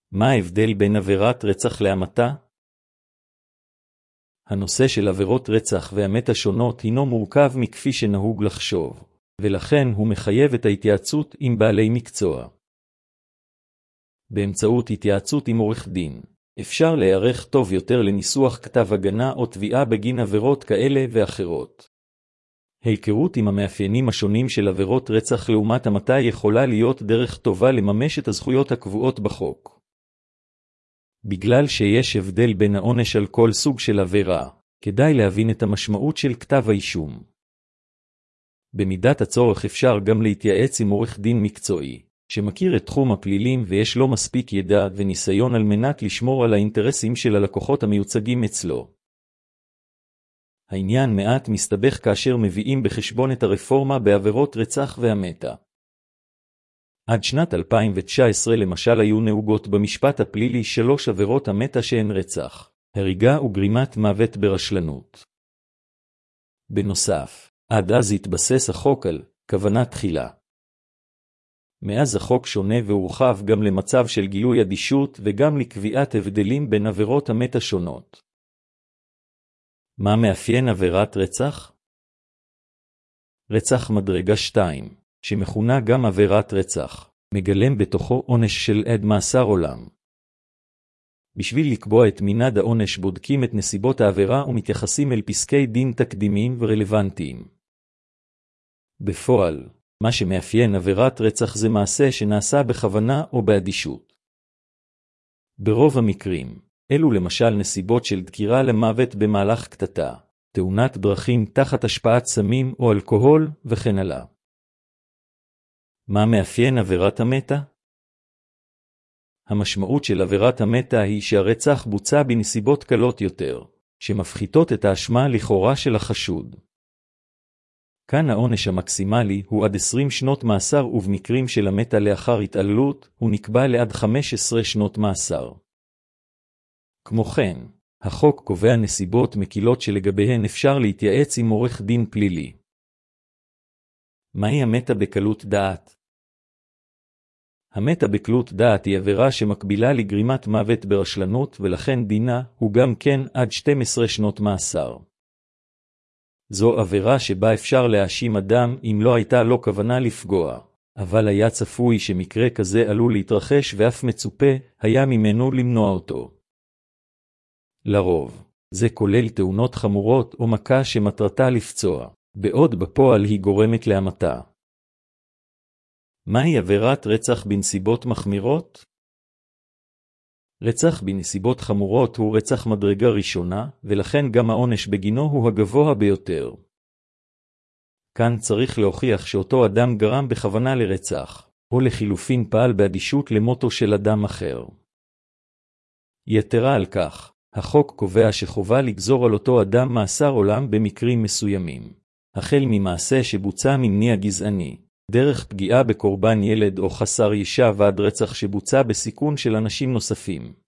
מה ההבדל בין עבירת רצח להמתה? הנושא של עבירות רצח והמתה שונות הינו מורכב מכפי שנהוג לחשוב, ולכן הוא מחייב את ההתייעצות עם בעלי מקצוע. באמצעות התייעצות עם עורך דין, אפשר להיערך טוב יותר לניסוח כתב הגנה או תביעה בגין עבירות כאלה ואחרות. ההיכרות עם המאפיינים השונים של עבירות רצח לעומת המתה יכולה להיות דרך טובה לממש את הזכויות הקבועות בחוק. בגלל שיש הבדל בין העונש על כל סוג של עבירה, כדאי להבין את המשמעות של כתב האישום. במידת הצורך אפשר גם להתייעץ עם עורך דין מקצועי, שמכיר את תחום הפלילים ויש לו מספיק ידע וניסיון על מנת לשמור על האינטרסים של הלקוחות המיוצגים אצלו. העניין מעט מסתבך כאשר מביאים בחשבון את הרפורמה בעבירות רצח והמתה. עד שנת 2019 למשל היו נהוגות במשפט הפלילי 3 עבירות המתה שהן רצח, הריגה וגרימת מוות ברשלנות. בנוסף, עד אז התבסס החוק על כוונה תחילה. מאז החוק שונה והורחב גם למצב של גילוי אדישות וגם לקביעת הבדלים בין עבירות המתה שונות. מה מאפיין עבירת רצח? רצח מדרגה 2, שמכונה גם עבירת רצח, מגלם בתוכו עונש של עד מאסר עולם. בשביל לקבוע את מנעד העונש בודקים את נסיבות העבירה ומתייחסים אל פסקי דין תקדימיים ורלוונטיים. בפועל, מה שמאפיין עבירת רצח זה מעשה שנעשה בכוונה או באדישות. ברוב המקרים, אלו למשל נסיבות של דקירה למוות במהלך קטטה, תאונת דרכים תחת השפעת סמים או אלכוהול וכן הלאה. מה מאפיין עבירת המתה? המשמעות של עבירת המתה היא שהרצח בוצע בנסיבות קלות יותר, שמפחיתות את האשמה לכאורה של החשוד. כאן העונש המקסימלי הוא עד 20 שנות מאסר ובמקרים של המתה לאחר התעללות הוא נקבע לעד 15 שנות מאסר. כמו כן, החוק קובע נסיבות מקילות שלגביהן אפשר להתייעץ עם עורך דין פלילי. מהי המתה בקלות דעת? המתה בקלות דעת היא עבירה שמקבילה לגרימת מוות ברשלנות ולכן דינה הוא גם כן עד 12 שנות מאסר. זו עבירה שבה אפשר להאשים אדם אם לא הייתה לו כוונה לפגוע, אבל היה צפוי שמקרה כזה עלול להתרחש ואף מצופה היה ממנו למנוע אותו. לרוב, זה כולל תאונות חמורות או מכה שמטרתה לפצוע, בעוד בפועל היא גורמת להמתה. מהי עבירת רצח בנסיבות מחמירות? רצח בנסיבות חמורות הוא רצח מדרגה ראשונה, ולכן גם העונש בגינו הוא הגבוה ביותר. כאן צריך להוכיח שאותו אדם גרם בכוונה לרצח, או לחילופין פעל באדישות למותו של אדם אחר. יתרה על כך, החוק קובע שחובה לגזור על אותו אדם מאסר עולם במקרים מסוימים, החל ממעשה שבוצע ממניע גזעני, דרך פגיעה בקורבן ילד או חסר ישע ועד רצח שבוצע בסיכון של אנשים נוספים.